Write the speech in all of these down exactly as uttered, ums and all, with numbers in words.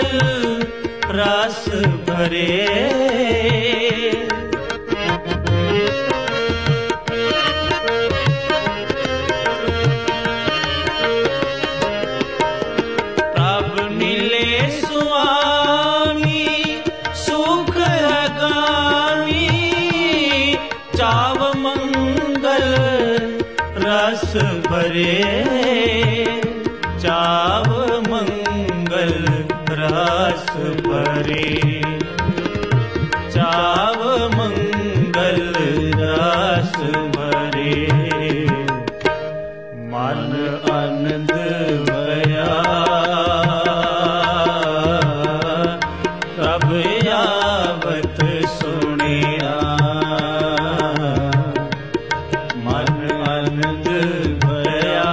रस भरे। प्रभ मिले स्वामी सुख अगामी, चाव मंगल रस भरे। चाव मंगल रस भरे। चाव मंगल रस भरे। मन आनंद भया प्रभ आवत सुनिया। मन आनंद भया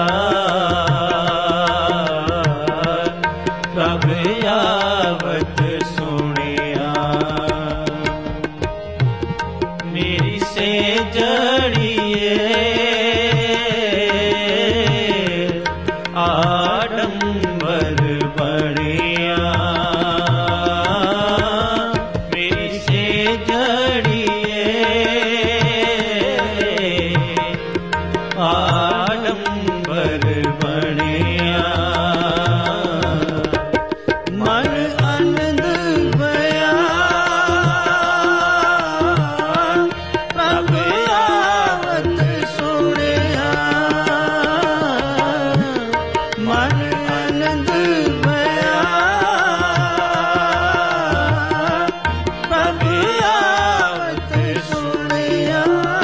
प्रभ आवत सुनिया। मेरी से जड़िए आडंबर बढ़िया। मेरी से जड़िए आडंबर बढ़िया। मन आनंद भया प्रभ आवत सुनिया। मन आनंद भया प्रभ आवत सुनिया।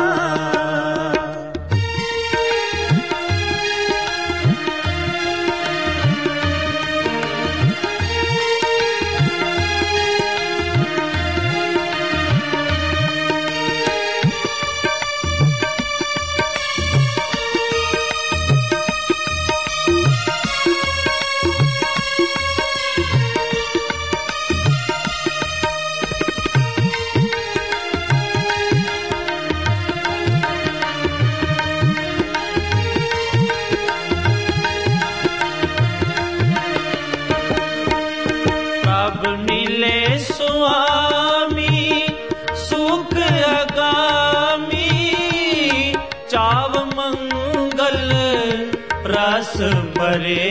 प्रभ मिले स्वामी सुख अगामी, चाव मंगल रस भरे।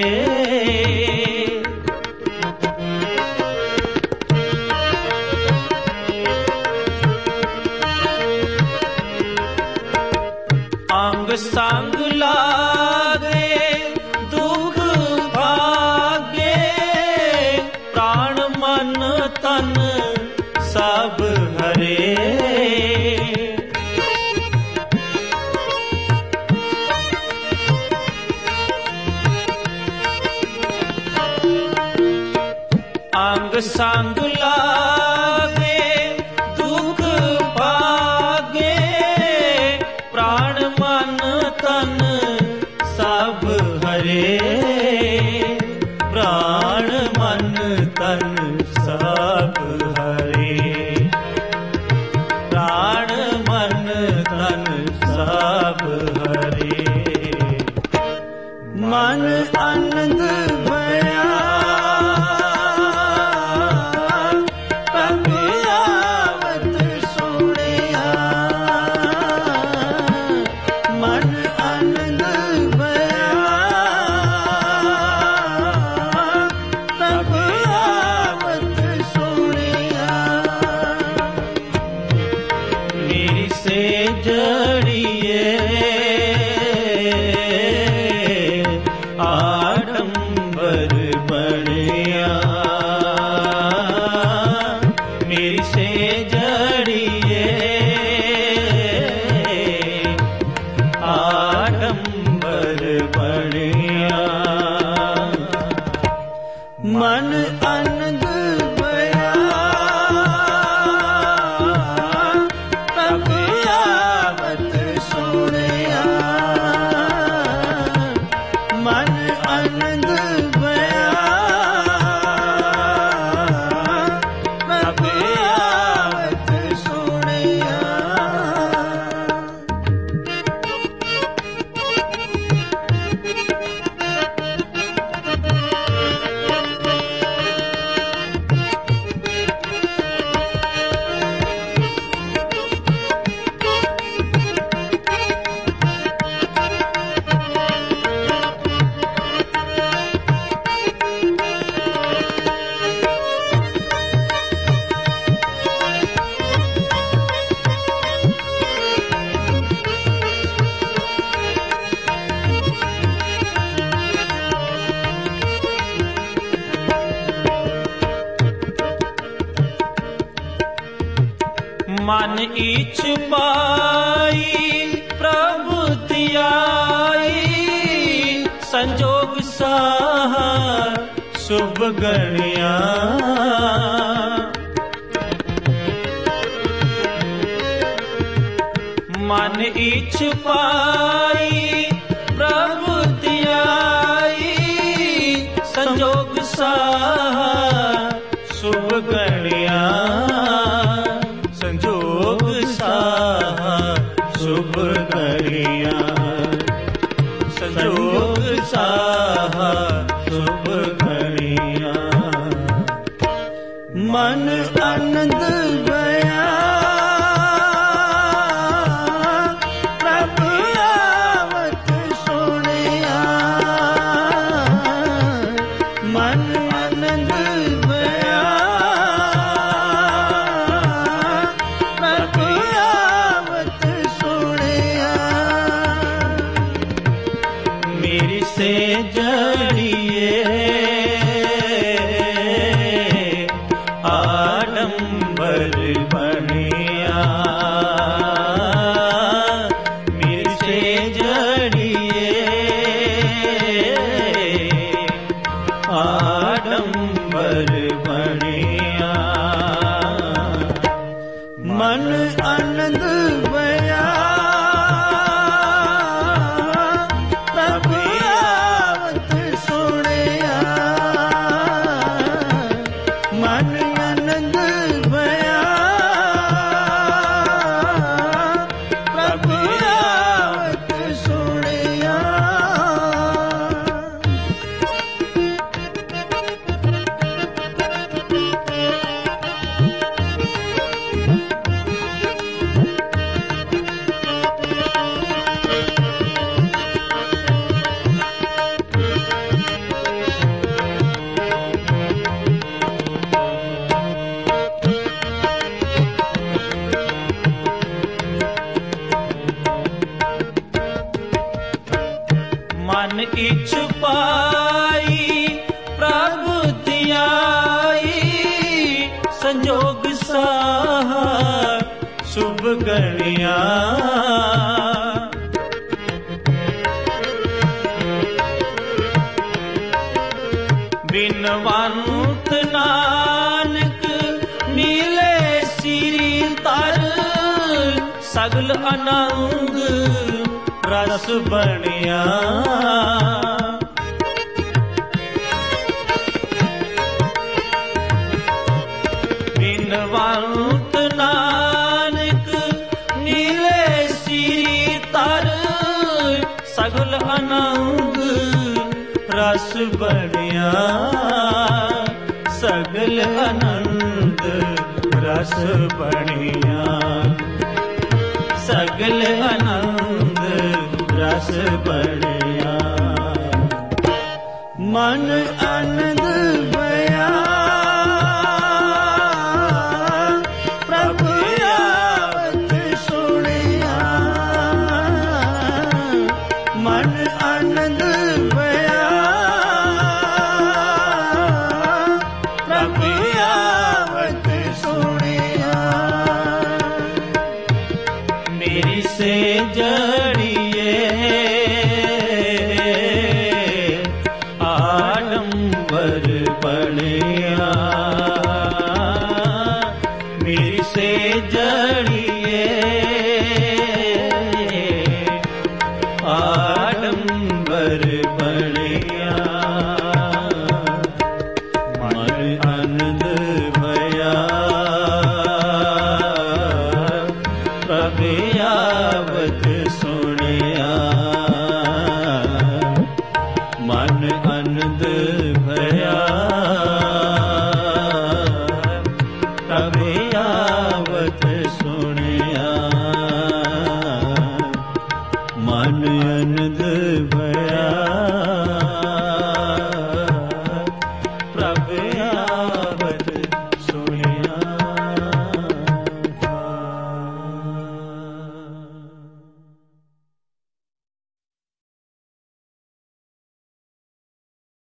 अंग संग लागे दुख भागे, प्राण मन तन सब हरे। अंग संग लागे दुख भागे, प्राण मन तन सब हरे। प्राण मन तन सब हरे। प्राण मन तन सब हरे। मन आनंद भया प्रभ मन इछ पाई प्रभु धियाई, संजोग साहा शुभ गणिया। मन इछ पाई प्रभु धियाई, संजोग साहा शुभ गणिया। संजोग साहा शुभ गणिया, संजोग साहा शुभ गणिया। मन आनंद भया प्रभु आवत सुनिया। मन आनंद भया प्रभु आवत सुनिया। मेरी से जड़िए आडंबर बनिया। मेरी से जड़िए आडंबर बनिया। मन आनंद भया प्रभु आवत सुनिया। मन आनंद भया प्रभु आवत सुनिया। मन इछ पाई प्रभु धियाई, संजोग साहा शुभ गणिया। बिनवंत नानक मिले सिरी तर, सगल आनंद रस बनिया। बिनवंत नानक मिले सिरी तर, सगल आनंद रस बनिया। सगल आनंद रस बनिया। सगल आनंद रस बनिया। मन आनंद भया प्रभु आवत सुनिया। मन आनंद भया प्रभु आवत सुनिया। मेरी से जड़िए आडंबर बनिया। मेरी से जड़िए आडंबर बनिया। मन आनंद भया प्रभु आवत सुनिया। मन आनंद भया